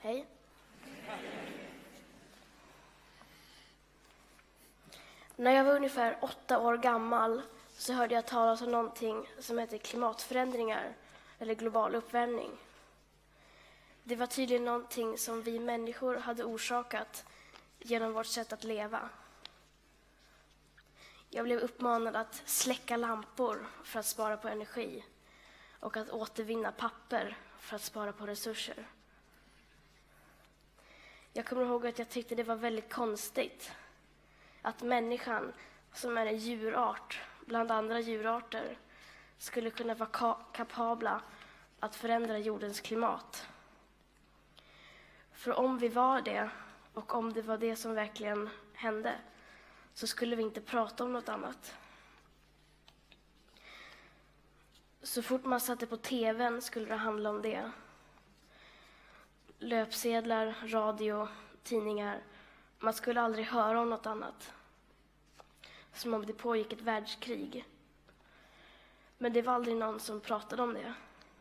Hej. När jag var ungefär 8 år gammal så hörde jag talas om någonting som heter klimatförändringar eller global uppvärmning. Det var tydligen någonting som vi människor hade orsakat genom vårt sätt att leva. Jag blev uppmanad att släcka lampor för att spara på energi och att återvinna papper för att spara på resurser. Jag kommer ihåg att jag tyckte det var väldigt konstigt att människan, som är en djurart bland andra djurarter, skulle kunna vara kapabla att förändra jordens klimat. För om vi var det, och om det var det som verkligen hände, så skulle vi inte prata om något annat. Så fort man satte på tvn skulle det handla om det. Löpsedlar, radio, tidningar. Man skulle aldrig höra om något annat. Som om det pågick ett världskrig. Men det var aldrig någon som pratade om det.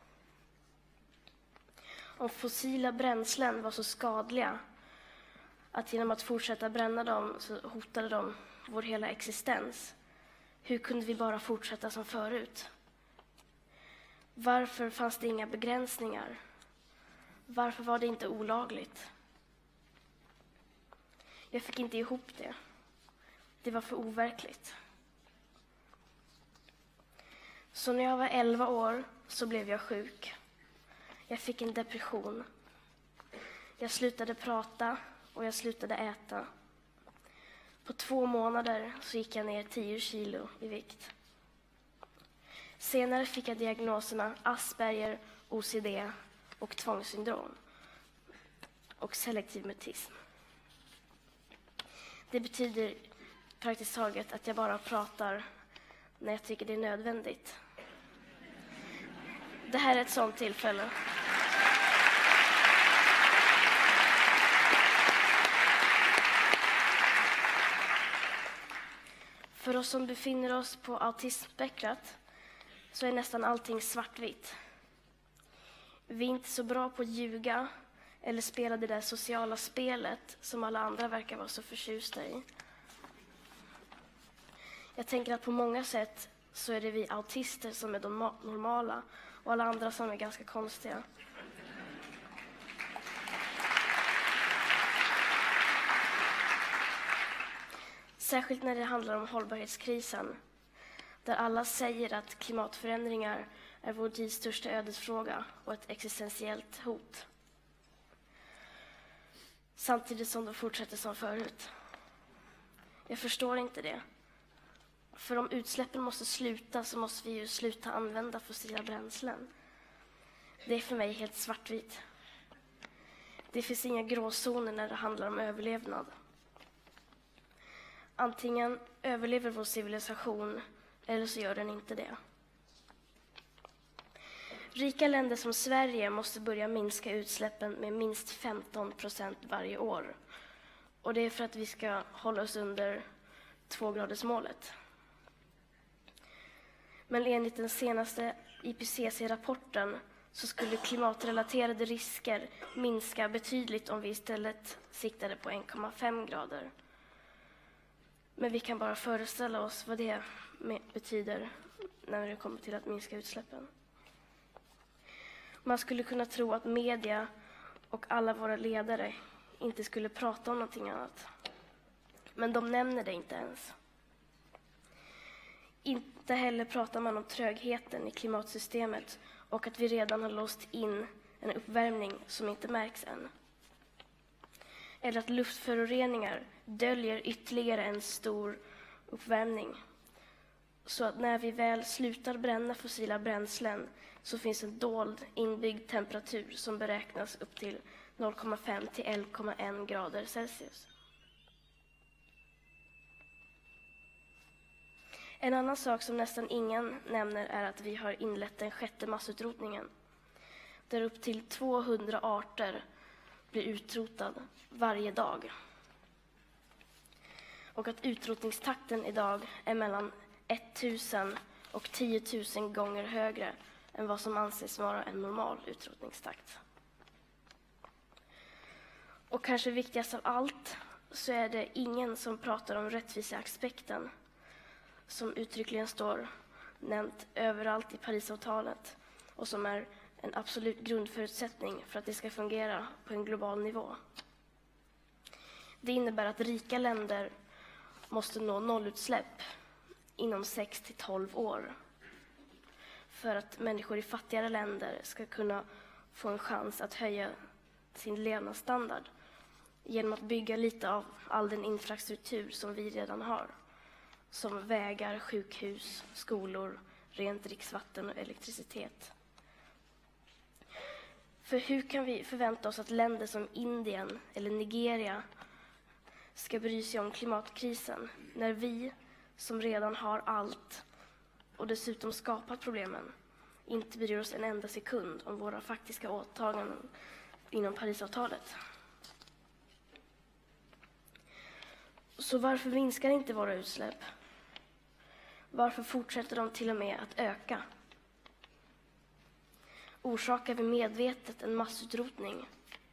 Om fossila bränslen var så skadliga att genom att fortsätta bränna dem så hotade de vår hela existens. Hur kunde vi bara fortsätta som förut? Varför fanns det inga begränsningar? Varför var det inte olagligt? Jag fick inte ihop det. Det var för overkligt. Så när jag var 11 år så blev jag sjuk. Jag fick en depression. Jag slutade prata och jag slutade äta. På 2 månader så gick jag ner 10 kilo i vikt. Senare fick jag diagnoserna Asperger, OCD och tvångssyndrom och selektiv mutism. Det betyder praktiskt taget att jag bara pratar när jag tycker det är nödvändigt. Det här är ett sådant tillfälle. För oss som befinner oss på autismspektrat så är nästan allting svartvitt. Vi är inte så bra på att ljuga eller spela det där sociala spelet som alla andra verkar vara så förtjusta i. Jag tänker att på många sätt så är det vi autister som är de normala och alla andra som är ganska konstiga. Särskilt när det handlar om hållbarhetskrisen, där alla säger att klimatförändringar är vår tids största ödesfråga och ett existentiellt hot. Samtidigt som de fortsätter som förut. Jag förstår inte det. För om utsläppen måste sluta så måste vi ju sluta använda fossila bränslen. Det är för mig helt svartvitt. Det finns inga gråzoner när det handlar om överlevnad. Antingen överlever vår civilisation eller så gör den inte det. Rika länder som Sverige måste börja minska utsläppen med minst 15% varje år. Och det är för att vi ska hålla oss under 2-gradersmålet. Men enligt den senaste IPCC-rapporten så skulle klimatrelaterade risker minska betydligt om vi istället siktade på 1,5 grader. Men vi kan bara föreställa oss vad det betyder när det kommer till att minska utsläppen. Man skulle kunna tro att media och alla våra ledare inte skulle prata om någonting annat. Men de nämner det inte ens. Inte heller pratar man om trögheten i klimatsystemet och att vi redan har låst in en uppvärmning som inte märks än. Eller att luftföroreningar döljer ytterligare en stor uppvärmning. Så att när vi väl slutar bränna fossila bränslen så finns en dold inbyggd temperatur som beräknas upp till 0,5 till 1,1 grader Celsius. En annan sak som nästan ingen nämner är att vi har inlett den 6:e massutrotningen. Där upp till 200 arter blir utrotad varje dag. Och att utrotningstakten idag är mellan 1000 och 10 000 gånger högre än vad som anses vara en normal utrotningstakt. Och kanske viktigast av allt så är det ingen som pratar om rättviseaspekten som uttryckligen står nämnt överallt i Parisavtalet och som är en absolut grundförutsättning för att det ska fungera på en global nivå. Det innebär att rika länder måste nå nollutsläpp inom 6-12 år för att människor i fattigare länder ska kunna få en chans att höja sin levnadsstandard genom att bygga lite av all den infrastruktur som vi redan har, som vägar, sjukhus, skolor, rent dricksvatten och elektricitet. För hur kan vi förvänta oss att länder som Indien eller Nigeria ska bry sig om klimatkrisen när vi, som redan har allt och dessutom skapat problemen, inte bryr oss en enda sekund om våra faktiska åtaganden inom Parisavtalet? Så varför minskar inte våra utsläpp? Varför fortsätter de till och med att öka? Orsakar vi medvetet en massutrotning?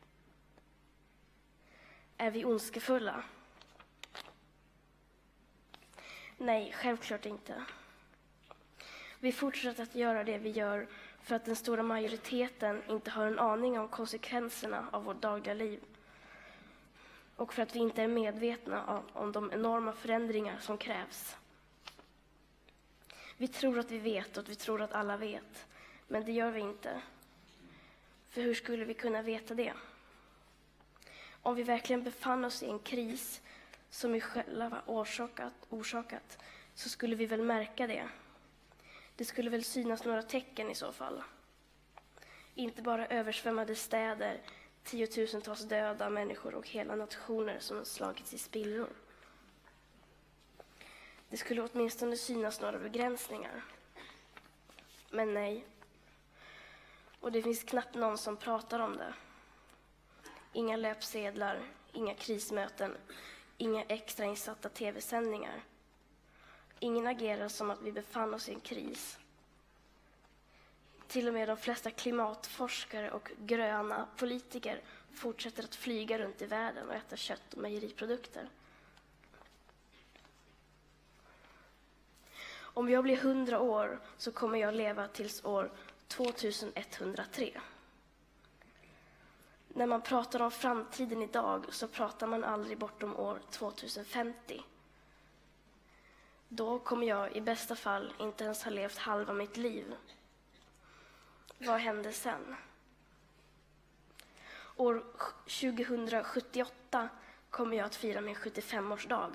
Är vi ondskefulla? Nej, självklart inte. Vi fortsätter att göra det vi gör för att den stora majoriteten inte har en aning om konsekvenserna av vårt dagliga liv. Och för att vi inte är medvetna om de enorma förändringar som krävs. Vi tror att vi vet och att vi tror att alla vet. Men det gör vi inte. För hur skulle vi kunna veta det? Om vi verkligen befann oss i en kris som vi själva orsakat så skulle vi väl märka det. Det skulle väl synas några tecken i så fall. Inte bara översvämmade städer, tiotusentals döda människor och hela nationer som slagits i spillror. Det skulle åtminstone synas några begränsningar. Men nej. Och det finns knappt någon som pratar om det. Inga löpsedlar, inga krismöten, inga extrainsatta tv-sändningar. Ingen agerar som att vi befann oss i en kris. Till och med de flesta klimatforskare och gröna politiker fortsätter att flyga runt i världen och äta kött och mejeriprodukter. Om jag blir 100 år så kommer jag leva tills år 2103. När man pratar om framtiden idag så pratar man aldrig bortom år 2050. Då kommer jag i bästa fall inte ens ha levt halva mitt liv. Vad händer sen? År 2078 kommer jag att fira min 75-årsdag.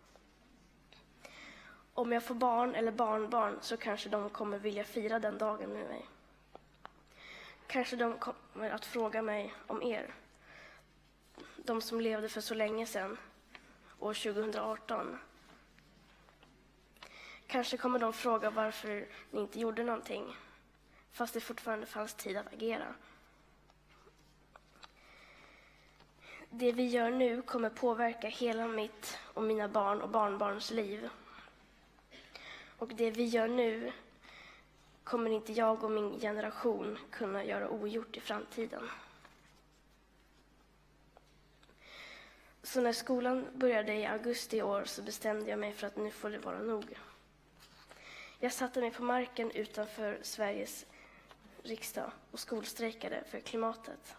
Om jag får barn eller barnbarn så kanske de kommer vilja fira den dagen med mig. Kanske de kommer att fråga mig om er. De som levde för så länge sedan, år 2018. Kanske kommer de fråga varför ni inte gjorde någonting, fast det fortfarande fanns tid att agera. Det vi gör nu kommer påverka hela mitt och mina barn och barnbarns liv. Och det vi gör nu kommer inte jag och min generation kunna göra ogjort i framtiden. Så när skolan började i augusti i år så bestämde jag mig för att nu får det vara nog. Jag satte mig på marken utanför Sveriges riksdag och skolstrejkade för klimatet.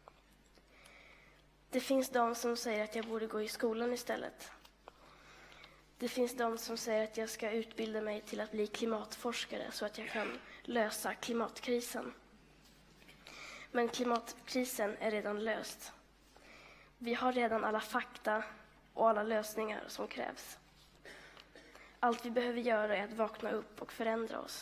Det finns de som säger att jag borde gå i skolan istället. Det finns de som säger att jag ska utbilda mig till att bli klimatforskare så att jag kan lösa klimatkrisen. Men klimatkrisen är redan löst. Vi har redan alla fakta och alla lösningar som krävs. Allt vi behöver göra är att vakna upp och förändra oss.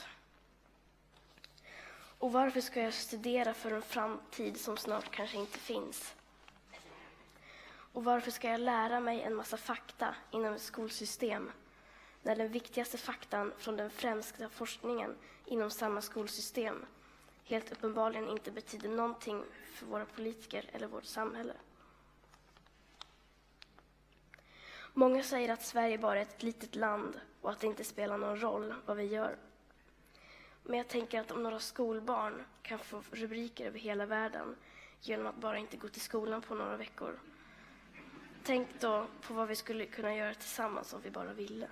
Och varför ska jag studera för en framtid som snart kanske inte finns? Och varför ska jag lära mig en massa fakta inom ett skolsystem när den viktigaste faktan från den främsta forskningen inom samma skolsystem helt uppenbarligen inte betyder någonting för våra politiker eller vårt samhälle? Många säger att Sverige bara är ett litet land och att det inte spelar någon roll vad vi gör. Men jag tänker att om några skolbarn kan få rubriker över hela världen genom att bara inte gå till skolan på några veckor. Tänk då på vad vi skulle kunna göra tillsammans om vi bara ville.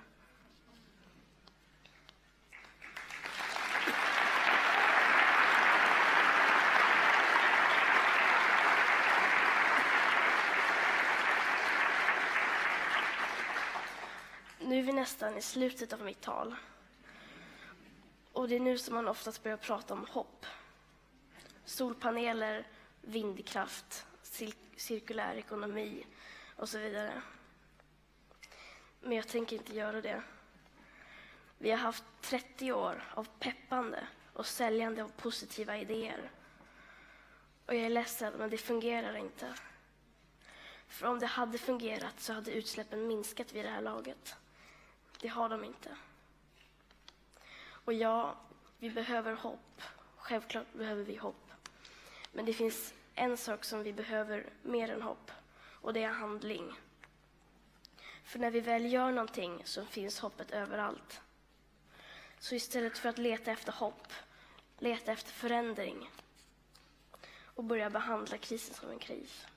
Nu är vi nästan i slutet av mitt tal. Och det är nu som man oftast börjar prata om hopp. Solpaneler, vindkraft, cirkulär ekonomi och så vidare. Men jag tänker inte göra det. Vi har haft 30 år av peppande och säljande av positiva idéer. Och jag är ledsen, men det fungerar inte. För om det hade fungerat så hade utsläppen minskat vid det här laget. Det har de inte. Och ja, vi behöver hopp. Självklart behöver vi hopp. Men det finns en sak som vi behöver mer än hopp. Och det är handling. För när vi väl gör någonting så finns hoppet överallt. Så istället för att leta efter hopp, leta efter förändring. Och börja behandla krisen som en kris.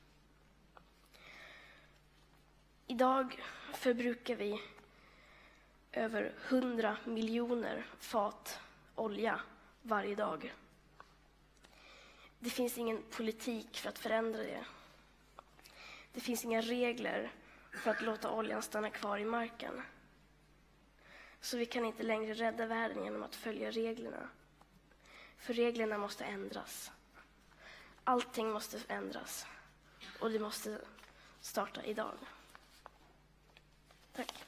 Idag förbrukar vi över 100 miljoner fat olja varje dag. Det finns ingen politik för att förändra det. Det finns inga regler för att låta oljan stanna kvar i marken. Så vi kan inte längre rädda världen genom att följa reglerna. För reglerna måste ändras. Allting måste ändras. Och det måste starta idag. Tack.